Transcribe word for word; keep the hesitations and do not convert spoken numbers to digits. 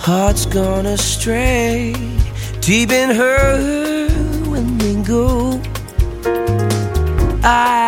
Heart's gone astray, deep in her when we go. I